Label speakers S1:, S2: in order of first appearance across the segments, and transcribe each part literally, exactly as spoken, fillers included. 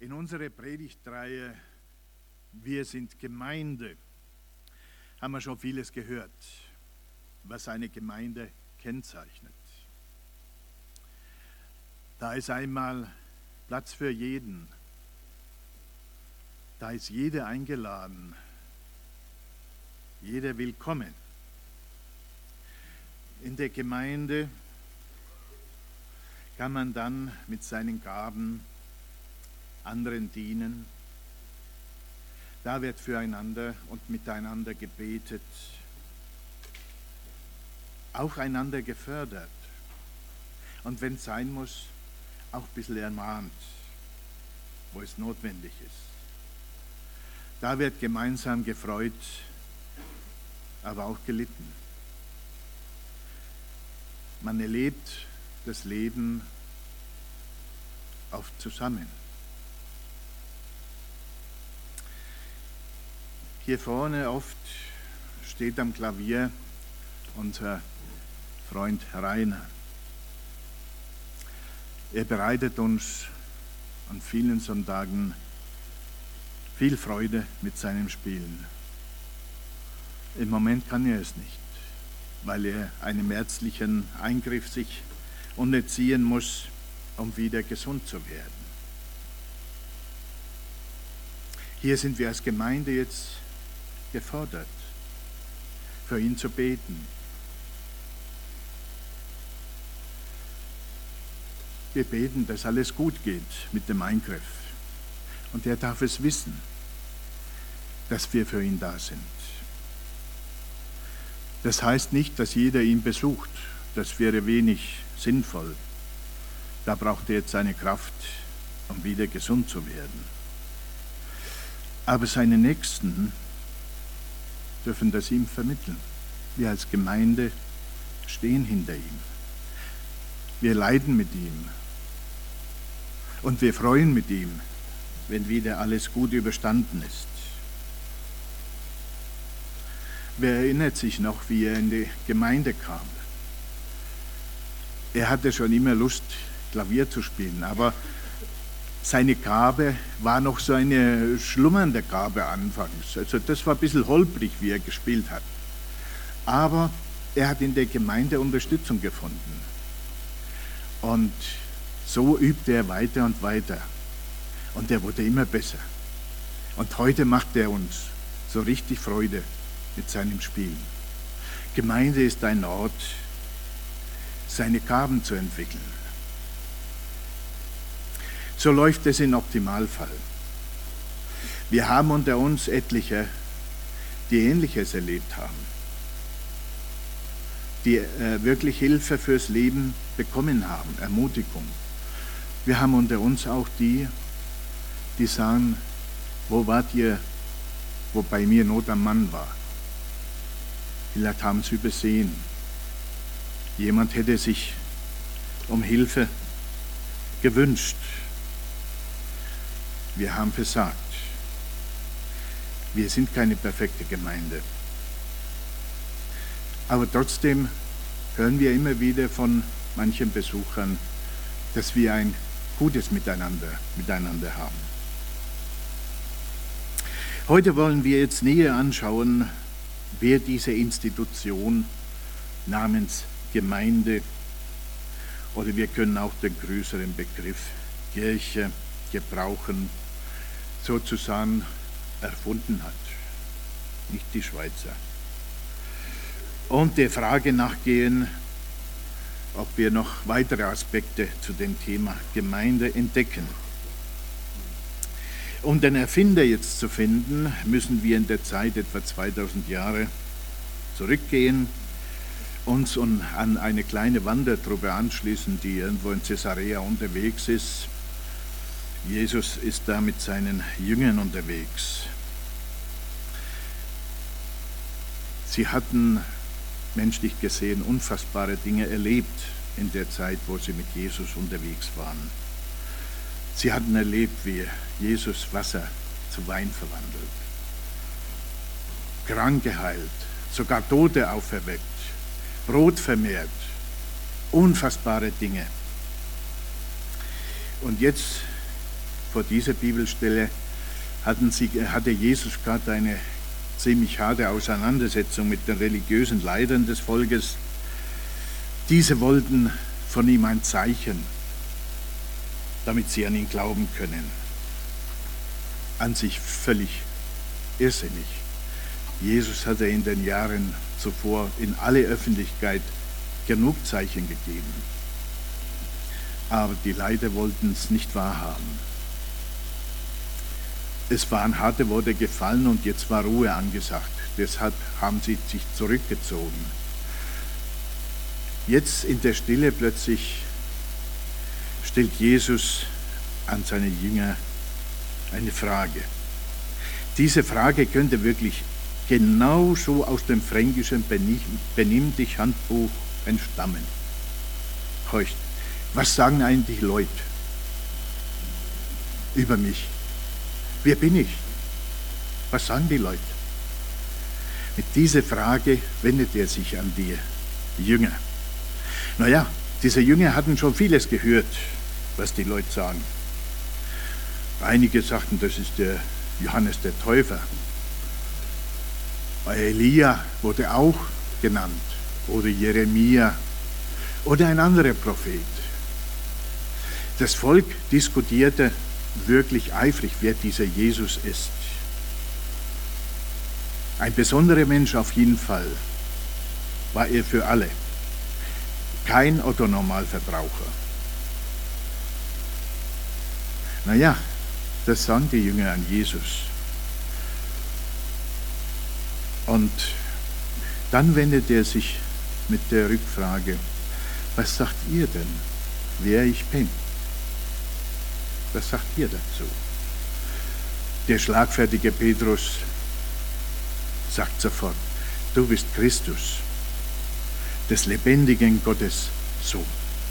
S1: In unserer Predigtreihe Wir sind Gemeinde haben wir schon vieles gehört, was eine Gemeinde kennzeichnet. Da ist einmal Platz für jeden. Da ist jeder eingeladen, jeder willkommen. In der Gemeinde kann man dann mit seinen Gaben anderen dienen. Da wird füreinander und miteinander gebetet, auch einander gefördert und wenn es sein muss, auch ein bisschen ermahnt, wo es notwendig ist. Da wird gemeinsam gefreut, aber auch gelitten. Man erlebt das Leben oft zusammen. Hier vorne oft steht am Klavier unser Freund Rainer. Er bereitet uns an vielen Sonntagen viel Freude mit seinem Spielen. Im Moment kann er es nicht, weil er einem ärztlichen Eingriff sich unterziehen muss, um wieder gesund zu werden. Hier sind wir als Gemeinde jetzt gefordert, für ihn zu beten. Wir beten, dass alles gut geht mit dem Eingriff. Und er darf es wissen, dass wir für ihn da sind. Das heißt nicht, dass jeder ihn besucht. Das wäre wenig sinnvoll. Da braucht er jetzt seine Kraft, um wieder gesund zu werden. Aber seine Nächsten dürfen das ihm vermitteln. Wir als Gemeinde stehen hinter ihm. Wir leiden mit ihm. Und wir freuen mit ihm, wenn wieder alles gut überstanden ist. Wer erinnert sich noch, wie er in die Gemeinde kam? Er hatte schon immer Lust, Klavier zu spielen, aber seine Gabe war noch so eine schlummernde Gabe anfangs. Also das war ein bisschen holprig, wie er gespielt hat. Aber er hat in der Gemeinde Unterstützung gefunden. Und so übte er weiter und weiter. Und er wurde immer besser. Und heute macht er uns so richtig Freude mit seinem Spielen. Gemeinde ist ein Ort, seine Gaben zu entwickeln. So läuft es im Optimalfall. Wir haben unter uns etliche, die Ähnliches erlebt haben, die äh, wirklich Hilfe fürs Leben bekommen haben, Ermutigung. Wir haben unter uns auch die, die sagen, wo wart ihr, wo bei mir Not am Mann war? Vielleicht haben sie übersehen. Jemand hätte sich um Hilfe gewünscht. Wir haben versagt. Wir sind keine perfekte Gemeinde. Aber trotzdem hören wir immer wieder von manchen Besuchern, dass wir ein gutes Miteinander, miteinander haben. Heute wollen wir jetzt näher anschauen, wer diese Institution namens Gemeinde, oder wir können auch den größeren Begriff Kirche gebrauchen, sozusagen erfunden hat, nicht die Schweizer. Und der Frage nachgehen, ob wir noch weitere Aspekte zu dem Thema Gemeinde entdecken. Um den Erfinder jetzt zu finden, müssen wir in der Zeit etwa zweitausend Jahre zurückgehen, uns an eine kleine Wandertruppe anschließen, die irgendwo in Caesarea unterwegs ist. Jesus ist da mit seinen Jüngern unterwegs. Sie hatten menschlich gesehen unfassbare Dinge erlebt in der Zeit, wo sie mit Jesus unterwegs waren. Sie hatten erlebt, wie Jesus Wasser zu Wein verwandelt, krank geheilt, sogar Tote auferweckt, Brot vermehrt, unfassbare Dinge. Und jetzt vor dieser Bibelstelle hatten sie, hatte Jesus gerade eine ziemlich harte Auseinandersetzung mit den religiösen Leitern des Volkes. Diese wollten von ihm ein Zeichen, damit sie an ihn glauben können. An sich völlig irrsinnig. Jesus hatte in den Jahren zuvor in alle Öffentlichkeit genug Zeichen gegeben. Aber die Leiter wollten es nicht wahrhaben. Es waren harte Worte gefallen und jetzt war Ruhe angesagt. Deshalb haben sie sich zurückgezogen. Jetzt in der Stille plötzlich stellt Jesus an seine Jünger eine Frage. Diese Frage könnte wirklich genauso aus dem fränkischen Benimm dich Handbuch entstammen. Horcht, was sagen eigentlich Leute über mich? Wer bin ich? Was sagen die Leute? Mit dieser Frage wendet er sich an die Jünger. Naja, diese Jünger hatten schon vieles gehört, was die Leute sagen. Einige sagten, das ist der Johannes der Täufer. Elia wurde auch genannt, oder Jeremia, oder ein anderer Prophet. Das Volk diskutierte wirklich eifrig, wer dieser Jesus ist. Ein besonderer Mensch auf jeden Fall war er für alle. Kein Otto-Normalverbraucher. Naja, das sagen die Jünger an Jesus. Und dann wendet er sich mit der Rückfrage, was sagt ihr denn, wer ich bin? Was sagt ihr dazu? Der schlagfertige Petrus sagt sofort, du bist Christus, des lebendigen Gottes Sohn.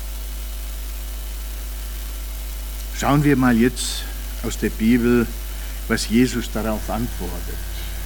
S1: Schauen wir mal jetzt aus der Bibel, was Jesus darauf antwortet.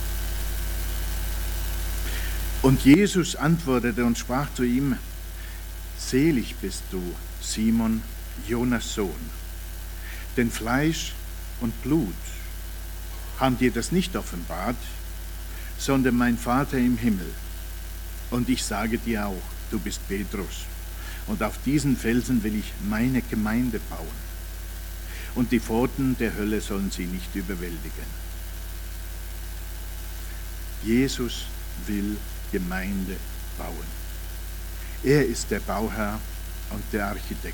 S1: Und Jesus antwortete und sprach zu ihm, selig bist du, Simon, Jonas Sohn, denn Fleisch und Blut haben dir das nicht offenbart, sondern mein Vater im Himmel. Und ich sage dir auch, du bist Petrus, und auf diesen Felsen will ich meine Gemeinde bauen. Und die Pforten der Hölle sollen sie nicht überwältigen. Jesus will Gemeinde bauen. Er ist der Bauherr und der Architekt.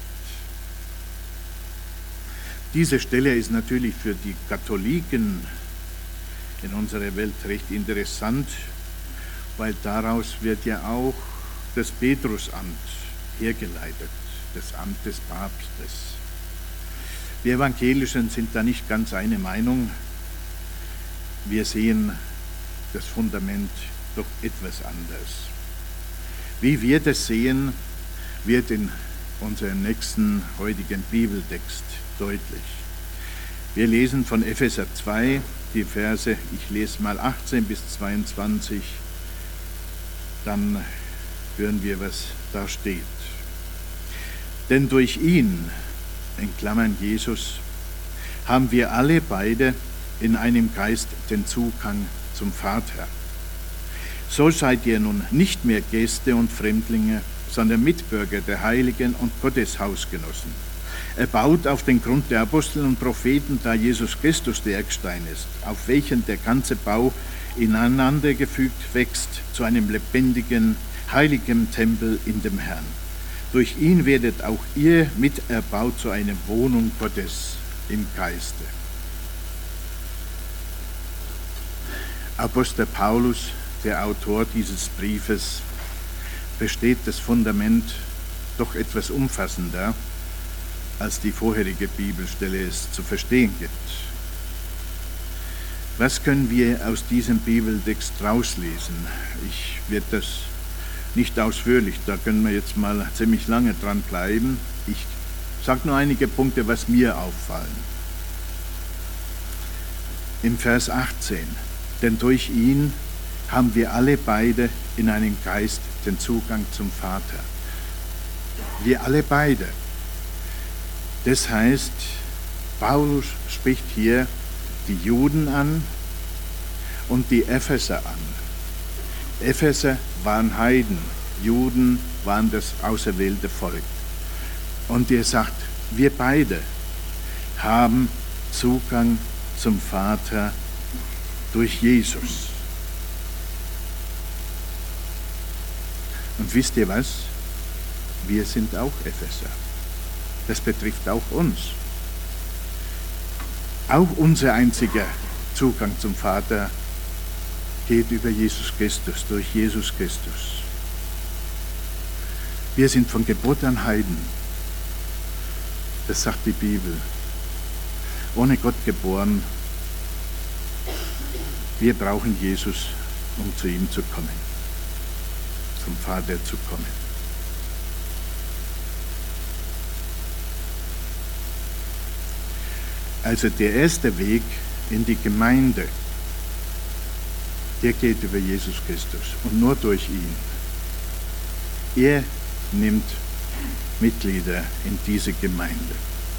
S1: Diese Stelle ist natürlich für die Katholiken in unserer Welt recht interessant, weil daraus wird ja auch das Petrusamt hergeleitet, das Amt des Papstes. Die Evangelischen sind da nicht ganz einer Meinung. Wir sehen das Fundament doch etwas anders. Wie wir das sehen, wird in unserem nächsten heutigen Bibeltext deutlich. Wir lesen von Epheser zwei die Verse, ich lese mal achtzehn bis zweiundzwanzig, dann hören wir, was da steht. Denn durch ihn, in Klammern Jesus, haben wir alle beide in einem Geist den Zugang zum Vater. So seid ihr nun nicht mehr Gäste und Fremdlinge, sondern Mitbürger der Heiligen und Gottes Hausgenossen. Er baut auf den Grund der Apostel und Propheten, da Jesus Christus der Eckstein ist, auf welchen der ganze Bau ineinandergefügt wächst zu einem lebendigen, heiligen Tempel in dem Herrn. Durch ihn werdet auch ihr miterbaut zu einer Wohnung Gottes im Geiste. Apostel Paulus, der Autor dieses Briefes, versteht das Fundament doch etwas umfassender, als die vorherige Bibelstelle es zu verstehen gibt. Was können wir aus diesem Bibeltext rauslesen? Ich werde das nicht ausführlich, da können wir jetzt mal ziemlich lange dran bleiben. Ich sage nur einige Punkte, was mir auffallen. Im Vers achtzehn, denn durch ihn haben wir alle beide in einem Geist den Zugang zum Vater. Wir alle beide. Das heißt, Paulus spricht hier die Juden an und die Epheser an. Epheser waren Heiden, Juden waren das auserwählte Volk. Und er sagt, wir beide haben Zugang zum Vater durch Jesus. Und wisst ihr was? Wir sind auch Epheser. Das betrifft auch uns. Auch unser einziger Zugang zum Vater geht über Jesus Christus, durch Jesus Christus. Wir sind von Geburt an Heiden. Das sagt die Bibel. Ohne Gott geboren. Wir brauchen Jesus, um zu ihm zu kommen, zum Vater zu kommen. Also der erste Weg in die Gemeinde, der geht über Jesus Christus und nur durch ihn. Er nimmt Mitglieder in diese Gemeinde.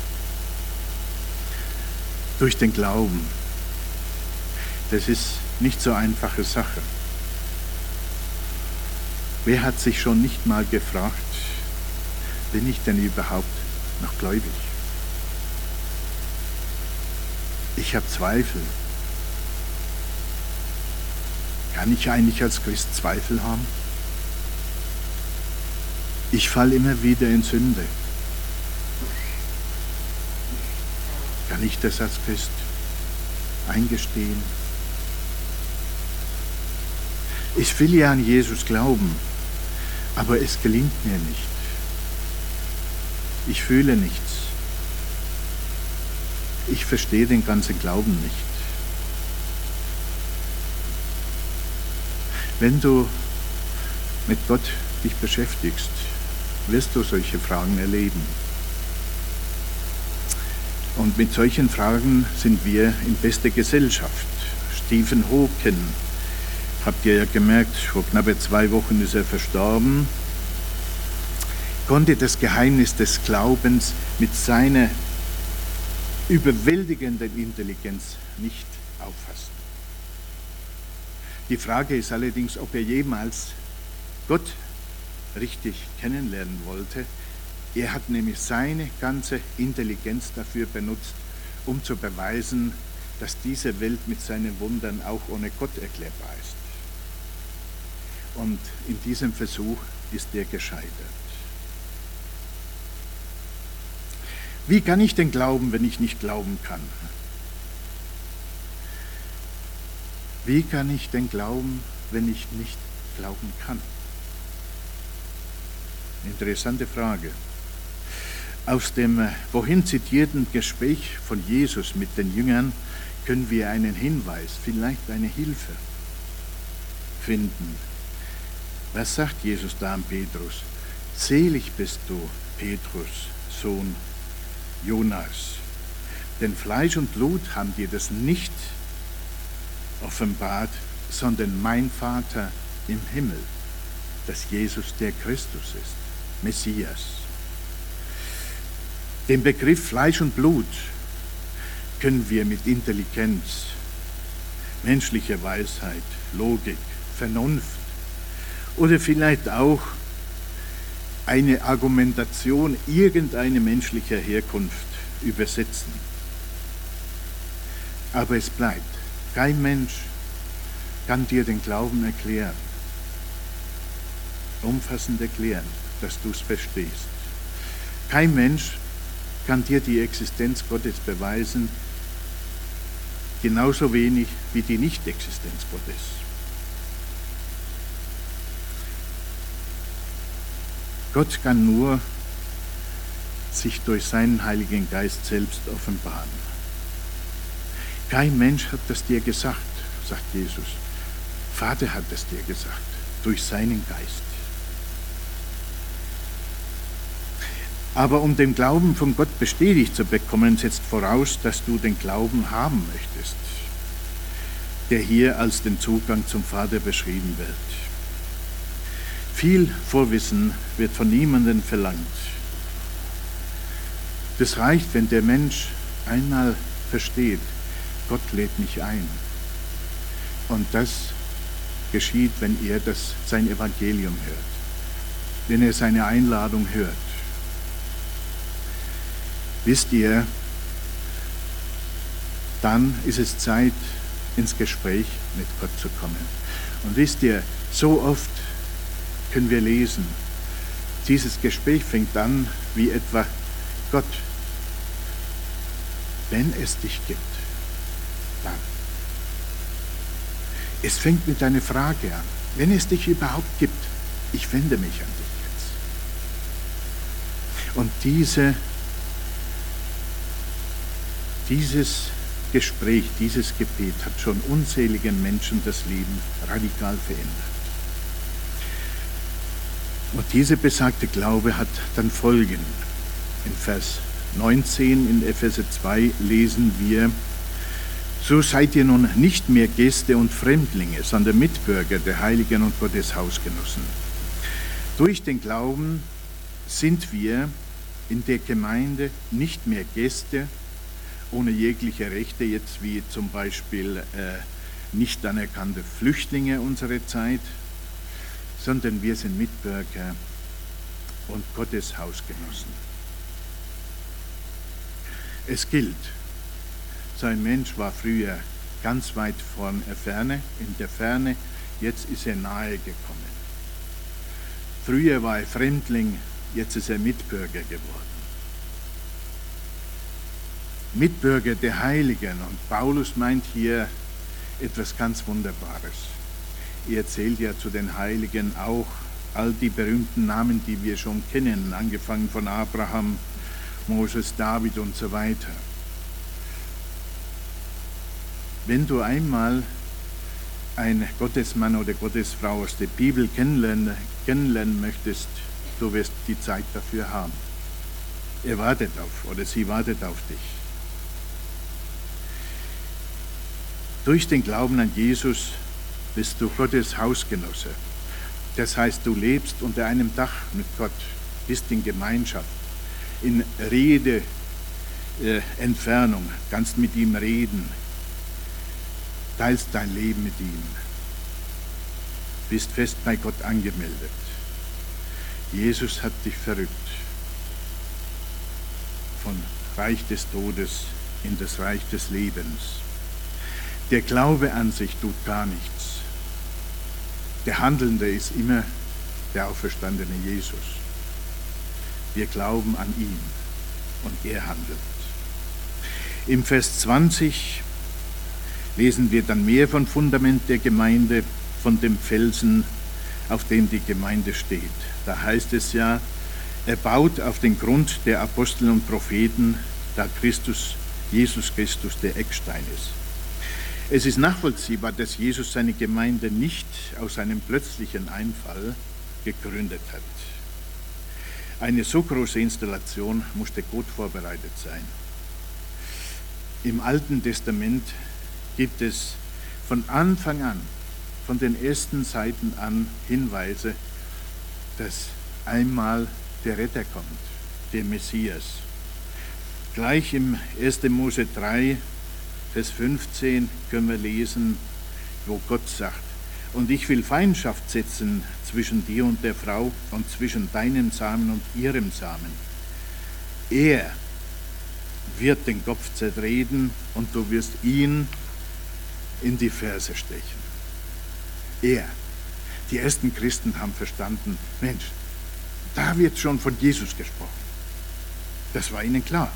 S1: Durch den Glauben. Das ist nicht so eine einfache Sache. Wer hat sich schon nicht mal gefragt, bin ich denn überhaupt noch gläubig? Ich habe Zweifel. Kann ich eigentlich als Christ Zweifel haben? Ich falle immer wieder in Sünde. Kann ich das als Christ eingestehen? Ich will ja an Jesus glauben, aber es gelingt mir nicht. Ich fühle nichts. Ich verstehe den ganzen Glauben nicht. Wenn du mit Gott dich beschäftigst, wirst du solche Fragen erleben. Und mit solchen Fragen sind wir in bester Gesellschaft. Stephen Hawking, habt ihr ja gemerkt, vor knappe zwei Wochen ist er verstorben, konnte das Geheimnis des Glaubens mit seiner überwältigenden Intelligenz nicht auffassen. Die Frage ist allerdings, ob er jemals Gott richtig kennenlernen wollte. Er hat nämlich seine ganze Intelligenz dafür benutzt, um zu beweisen, dass diese Welt mit seinen Wundern auch ohne Gott erklärbar ist. Und in diesem Versuch ist er gescheitert. Wie kann ich denn glauben, wenn ich nicht glauben kann? Wie kann ich denn glauben, wenn ich nicht glauben kann? Interessante Frage. Aus dem vorhin zitierten Gespräch von Jesus mit den Jüngern können wir einen Hinweis, vielleicht eine Hilfe finden. Was sagt Jesus da an Petrus? Selig bist du, Petrus, Sohn Jonas, denn Fleisch und Blut haben dir das nicht offenbart, sondern mein Vater im Himmel, dass Jesus der Christus ist, Messias. Den Begriff Fleisch und Blut können wir mit Intelligenz, menschlicher Weisheit, Logik, Vernunft oder vielleicht auch eine Argumentation irgendeiner menschlicher Herkunft übersetzen. Aber es bleibt, kein Mensch kann dir den Glauben erklären, umfassend erklären, dass du es verstehst. Kein Mensch kann dir die Existenz Gottes beweisen, genauso wenig wie die Nicht-Existenz Gottes. Gott kann nur sich durch seinen Heiligen Geist selbst offenbaren. Kein Mensch hat das dir gesagt, sagt Jesus. Vater hat es dir gesagt, durch seinen Geist. Aber um den Glauben von Gott bestätigt zu bekommen, setzt voraus, dass du den Glauben haben möchtest, der hier als den Zugang zum Vater beschrieben wird. Viel Vorwissen wird von niemandem verlangt. Das reicht, wenn der Mensch einmal versteht, Gott lädt mich ein. Und das geschieht, wenn er das, sein Evangelium hört, wenn er seine Einladung hört. Wisst ihr, dann ist es Zeit, ins Gespräch mit Gott zu kommen. Und wisst ihr, so oft können wir lesen, dieses Gespräch fängt an wie etwa: Gott, wenn es dich gibt, dann. Es fängt mit einer Frage an. Wenn es dich überhaupt gibt, ich wende mich an dich jetzt. Und diese, dieses Gespräch, dieses Gebet hat schon unzähligen Menschen das Leben radikal verändert. Und dieser besagte Glaube hat dann Folgen. In Vers neunzehn in Epheser zwei lesen wir: So seid ihr nun nicht mehr Gäste und Fremdlinge, sondern Mitbürger der Heiligen und Gottes Hausgenossen. Durch den Glauben sind wir in der Gemeinde nicht mehr Gäste ohne jegliche Rechte, jetzt wie zum Beispiel äh, nicht anerkannte Flüchtlinge unserer Zeit, sondern wir sind Mitbürger und Gottes Hausgenossen. Es gilt, so ein Mensch war früher ganz weit von der Ferne, in der Ferne, jetzt ist er nahe gekommen. Früher war er Fremdling, jetzt ist er Mitbürger geworden. Mitbürger der Heiligen, und Paulus meint hier etwas ganz Wunderbares. Er erzählt ja zu den Heiligen auch all die berühmten Namen, die wir schon kennen, angefangen von Abraham, Moses, David und so weiter. Wenn du einmal einen Gottesmann oder Gottesfrau aus der Bibel kennenlernen, kennenlernen möchtest, du wirst die Zeit dafür haben. Er wartet auf, oder sie wartet auf dich. Durch den Glauben an Jesus bist du Gottes Hausgenosse. Das heißt, du lebst unter einem Dach mit Gott, bist in Gemeinschaft, in Rede, äh, Entfernung, kannst mit ihm reden, teilst dein Leben mit ihm, bist fest bei Gott angemeldet. Jesus hat dich verrückt von Reich des Todes in das Reich des Lebens. Der Glaube an sich tut gar nichts. Der Handelnde ist immer der auferstandene Jesus. Wir glauben an ihn und er handelt. Im Vers zwanzig lesen wir dann mehr von Fundament der Gemeinde, von dem Felsen, auf dem die Gemeinde steht. Da heißt es ja, er baut auf den Grund der Apostel und Propheten, da Christus, Jesus Christus der Eckstein ist. Es ist nachvollziehbar, dass Jesus seine Gemeinde nicht aus einem plötzlichen Einfall gegründet hat. Eine so große Installation musste gut vorbereitet sein. Im Alten Testament gibt es von Anfang an, von den ersten Seiten an Hinweise, dass einmal der Retter kommt, der Messias. Gleich im ersten Mose drei, Vers fünfzehn können wir lesen, wo Gott sagt: Und ich will Feindschaft setzen zwischen dir und der Frau und zwischen deinem Samen und ihrem Samen. Er wird den Kopf zertreten und du wirst ihn in die Ferse stechen. Er. Die ersten Christen haben verstanden, Mensch, da wird schon von Jesus gesprochen. Das war ihnen klar.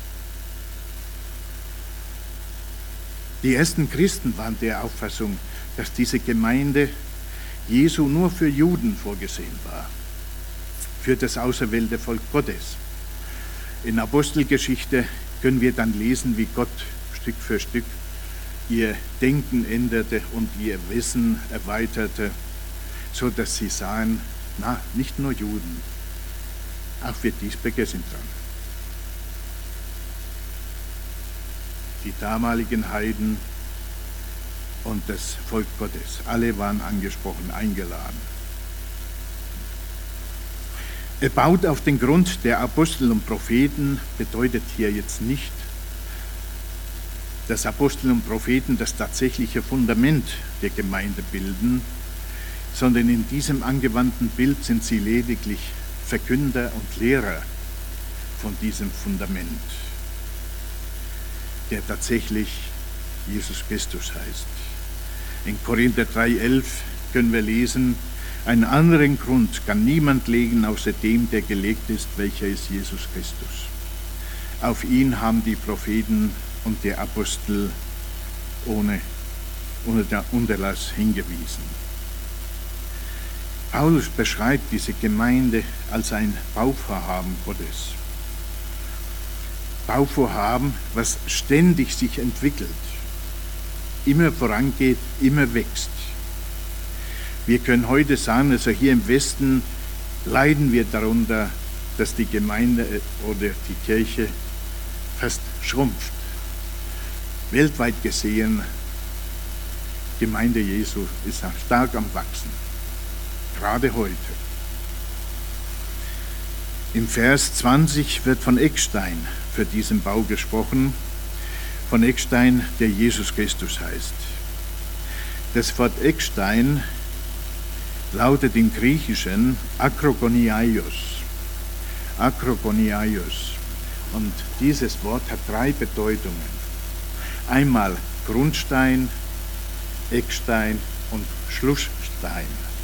S1: Die ersten Christen waren der Auffassung, dass diese Gemeinde Jesu nur für Juden vorgesehen war, für das auserwählte Volk Gottes. In Apostelgeschichte können wir dann lesen, wie Gott Stück für Stück ihr Denken änderte und ihr Wissen erweiterte, so dass sie sahen, na, nicht nur Juden, auch wir Diesbäcker sind dran. Die damaligen Heiden und das Volk Gottes, alle waren angesprochen, eingeladen. Er baut auf den Grund der Apostel und Propheten, bedeutet hier jetzt nicht, dass Apostel und Propheten das tatsächliche Fundament der Gemeinde bilden, sondern in diesem angewandten Bild sind sie lediglich Verkünder und Lehrer von diesem Fundament, der tatsächlich Jesus Christus heißt. In Korinther drei elf können wir lesen: Einen anderen Grund kann niemand legen, außer dem, der gelegt ist, welcher ist Jesus Christus. Auf ihn haben die Propheten und der Apostel ohne, ohne Unterlass hingewiesen. Paulus beschreibt diese Gemeinde als ein Bauvorhaben Gottes. Bauvorhaben, was ständig sich entwickelt, immer vorangeht, immer wächst. Wir können heute sagen, also hier im Westen leiden wir darunter, dass die Gemeinde oder die Kirche fast schrumpft. Weltweit gesehen, Gemeinde Jesu ist stark am Wachsen, gerade heute. Im Vers zwanzig wird von Eckstein für diesen Bau gesprochen, von Eckstein, der Jesus Christus heißt. Das Wort Eckstein lautet im Griechischen Akrogoniaios. Akrogoniaios. Und dieses Wort hat drei Bedeutungen. Einmal Grundstein, Eckstein und Schlussstein.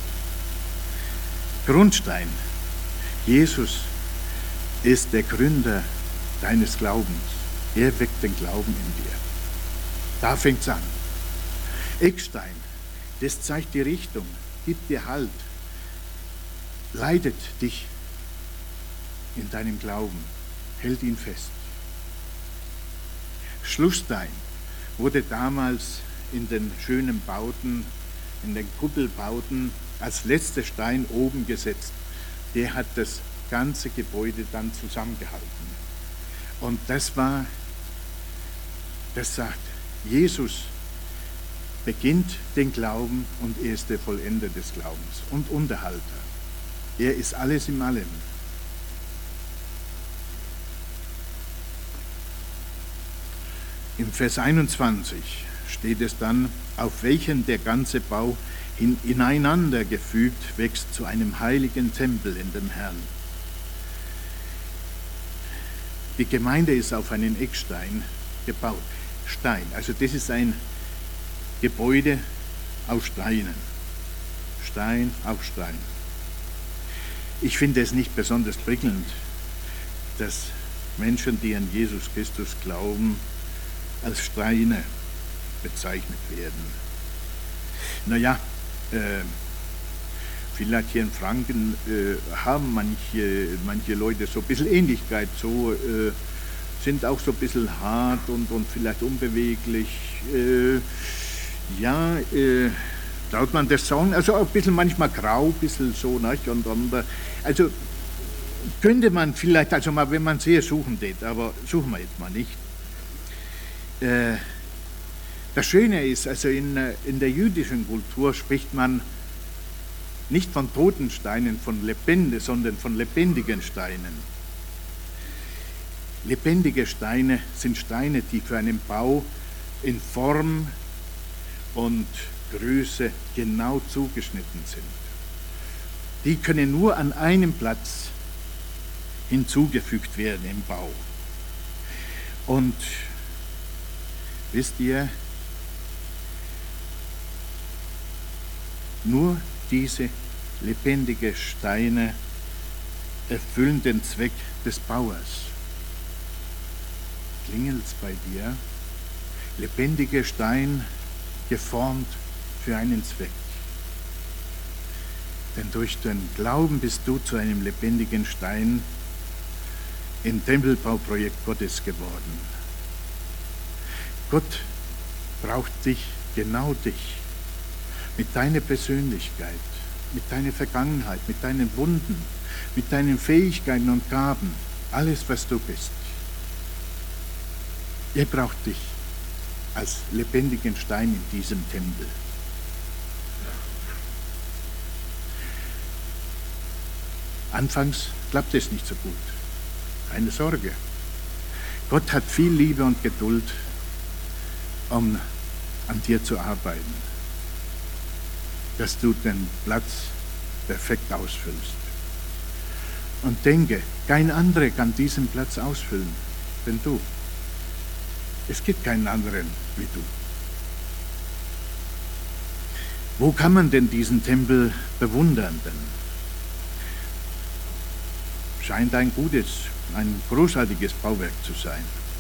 S1: Grundstein. Jesus ist der Gründer deines Glaubens. Er weckt den Glauben in dir. Da fängt es an. Eckstein, das zeigt die Richtung, gibt dir Halt, leitet dich in deinem Glauben, hält ihn fest. Schlussstein wurde damals in den schönen Bauten, in den Kuppelbauten als letzter Stein oben gesetzt. Der hat das ganze Gebäude dann zusammengehalten. Und das war, das sagt, Jesus beginnt den Glauben und er ist der Vollender des Glaubens und Unterhalter. Er ist alles in allem. Im Vers einundzwanzig steht es dann, auf welchen der ganze Bau hin, ineinander gefügt wächst zu einem heiligen Tempel in dem Herrn. Die Gemeinde ist auf einen Eckstein gebaut. Stein, also das ist ein Gebäude aus Steinen. Stein auf Stein. Ich finde es nicht besonders prickelnd, dass Menschen, die an Jesus Christus glauben, als Steine bezeichnet werden. Naja, äh, vielleicht hier in Franken äh, haben manche, manche Leute so ein bisschen Ähnlichkeit, so äh, sind auch so ein bisschen hart und, und vielleicht unbeweglich. Äh, ja, äh, traut man das sagen? Also auch ein bisschen manchmal grau, ein bisschen so, nicht? Und, und, also könnte man vielleicht, also mal, wenn man sehr suchen tät, aber suchen wir jetzt mal nicht. Äh, das Schöne ist, also in, in der jüdischen Kultur spricht man nicht von toten Steinen, von Lebende, sondern von lebendigen Steinen. Lebendige Steine sind Steine, die für einen Bau in Form und Größe genau zugeschnitten sind. Die können nur an einem Platz hinzugefügt werden im Bau. Und wisst ihr, nur diese lebendigen Steine erfüllen den Zweck des Bauers. Klingelt's bei dir? Lebendiger Stein, geformt für einen Zweck. Denn durch den Glauben bist du zu einem lebendigen Stein im Tempelbauprojekt Gottes geworden. Gott braucht dich, genau dich, mit deiner Persönlichkeit, mit deiner Vergangenheit, mit deinen Wunden, mit deinen Fähigkeiten und Gaben, alles, was du bist. Er braucht dich als lebendigen Stein in diesem Tempel. Anfangs klappt es nicht so gut. Keine Sorge. Gott hat viel Liebe und Geduld um an dir zu arbeiten, dass du den Platz perfekt ausfüllst. Und denke, kein anderer kann diesen Platz ausfüllen, denn du. Es gibt keinen anderen wie du. Wo kann man denn diesen Tempel bewundern? Denn scheint ein gutes, ein großartiges Bauwerk zu sein.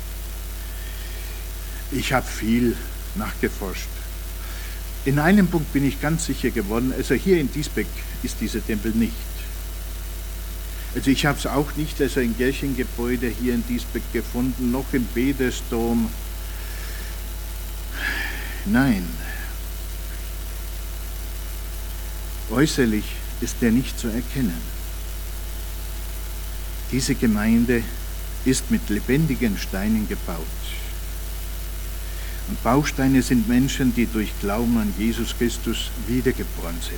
S1: Ich habe viel nachgeforscht. In einem Punkt bin ich ganz sicher geworden, also hier in Diesbeck ist dieser Tempel nicht. Also ich habe es auch nicht, also ein Kirchengebäude hier in Diesbeck gefunden, noch im Petersdom. Nein. Äußerlich ist der nicht zu erkennen. Diese Gemeinde ist mit lebendigen Steinen gebaut. Und Bausteine sind Menschen, die durch Glauben an Jesus Christus wiedergeboren sind.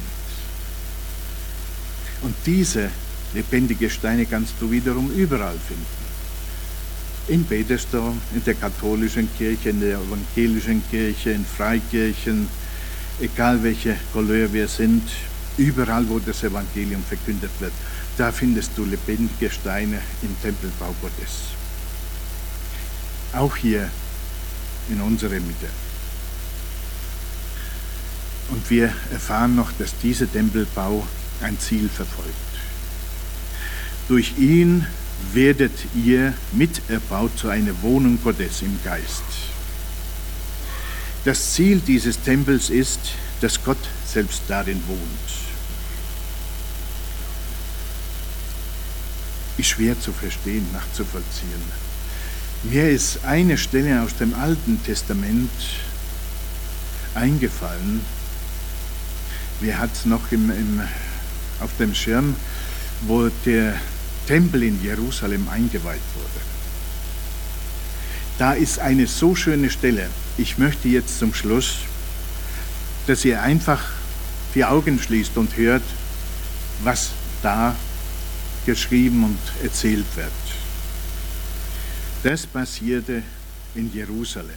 S1: Und diese lebendige Steine kannst du wiederum überall finden. In Petersdom, in der katholischen Kirche, in der evangelischen Kirche, in Freikirchen, egal welche Couleur wir sind, überall, wo das Evangelium verkündet wird, da findest du lebendige Steine im Tempelbau Gottes. Auch hier in unserer Mitte. Und wir erfahren noch, dass dieser Tempelbau ein Ziel verfolgt. Durch ihn werdet ihr miterbaut zu einer Wohnung Gottes im Geist. Das Ziel dieses Tempels ist, dass Gott selbst darin wohnt. Ist schwer zu verstehen, nachzuvollziehen. Mir ist eine Stelle aus dem Alten Testament eingefallen. Wer hat es noch im, im, auf dem Schirm, wo der Tempel in Jerusalem eingeweiht wurde? Da ist eine so schöne Stelle. Ich möchte jetzt zum Schluss, dass ihr einfach die Augen schließt und hört, was da geschrieben und erzählt wird. Das passierte in Jerusalem.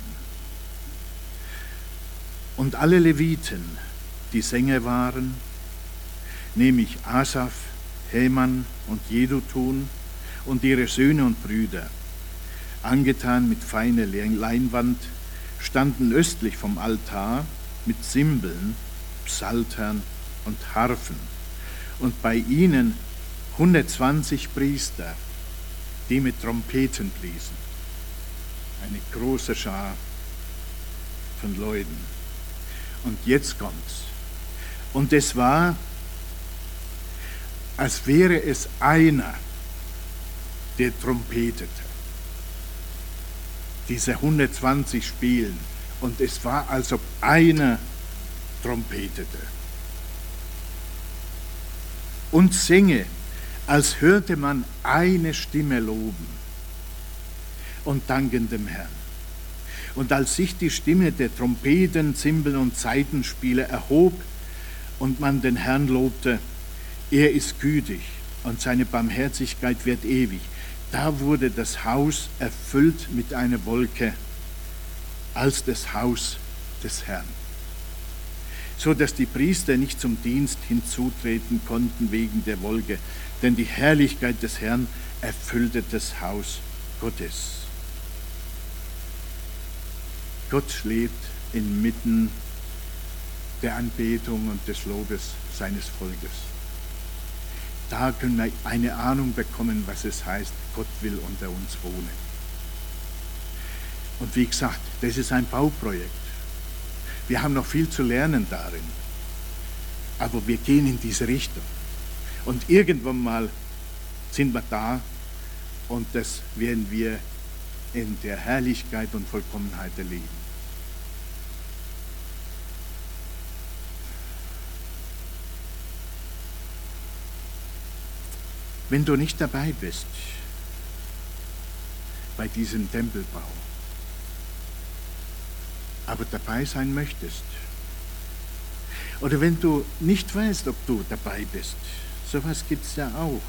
S1: Und alle Leviten, die Sänger waren, nämlich Asaf, Heman und Jedutun und ihre Söhne und Brüder, angetan mit feiner Leinwand, standen östlich vom Altar mit Zimbeln, Psaltern und Harfen. Und bei ihnen hundertzwanzig Priester, die mit Trompeten bliesen. Eine große Schar von Leuten. Und jetzt kommt's. Und es war, als wäre es einer, der trompetete. Diese hundertzwanzig spielen. Und es war, als ob einer trompetete. Und singe, als hörte man eine Stimme loben und danken dem Herrn. Und als sich die Stimme der Trompeten, Zimbeln und Saitenspieler erhob und man den Herrn lobte, er ist gütig und seine Barmherzigkeit wird ewig, da wurde das Haus erfüllt mit einer Wolke als das Haus des Herrn, so dass die Priester nicht zum Dienst hinzutreten konnten wegen der Wolke, denn die Herrlichkeit des Herrn erfüllte das Haus Gottes. Gott schläft inmitten der Anbetung und des Lobes seines Volkes. Da können wir eine Ahnung bekommen, was es heißt, Gott will unter uns wohnen. Und wie gesagt, das ist ein Bauprojekt. Wir haben noch viel zu lernen darin, aber wir gehen in diese Richtung. Und irgendwann mal sind wir da und das werden wir in der Herrlichkeit und Vollkommenheit erleben. Wenn du nicht dabei bist bei diesem Tempelbau, aber dabei sein möchtest, oder wenn du nicht weißt, ob du dabei bist, sowas gibt es ja auch,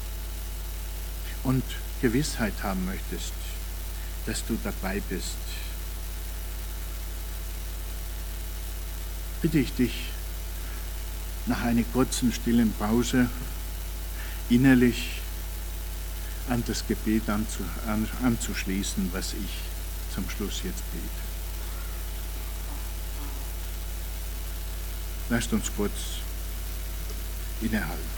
S1: und Gewissheit haben möchtest, dass du dabei bist, bitte ich dich, nach einer kurzen, stillen Pause innerlich an das Gebet anzu, an, anzuschließen, was ich zum Schluss jetzt bete. Lasst uns kurz innehalten.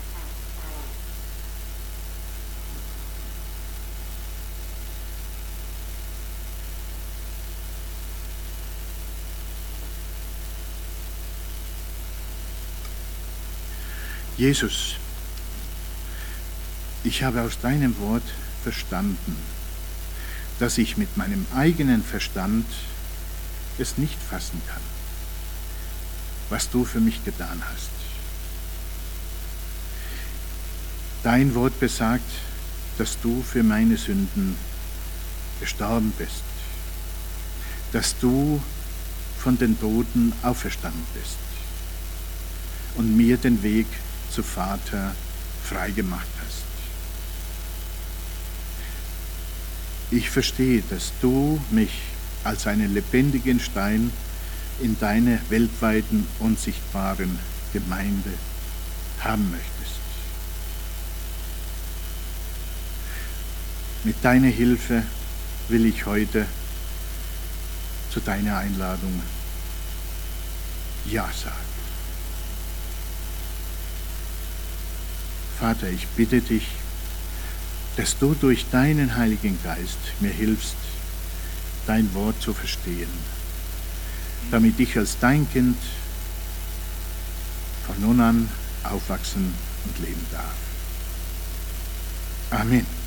S1: Jesus, ich habe aus deinem Wort verstanden, dass ich mit meinem eigenen Verstand es nicht fassen kann, was du für mich getan hast. Dein Wort besagt, dass du für meine Sünden gestorben bist, dass du von den Toten auferstanden bist und mir den Weg zu Vater freigemacht hast. Ich verstehe, dass du mich als einen lebendigen Stein in deine weltweiten, unsichtbaren Gemeinde haben möchtest. Mit deiner Hilfe will ich heute zu deiner Einladung Ja sagen. Vater, ich bitte dich, dass du durch deinen Heiligen Geist mir hilfst, dein Wort zu verstehen, damit ich als dein Kind von nun an aufwachsen und leben darf. Amen.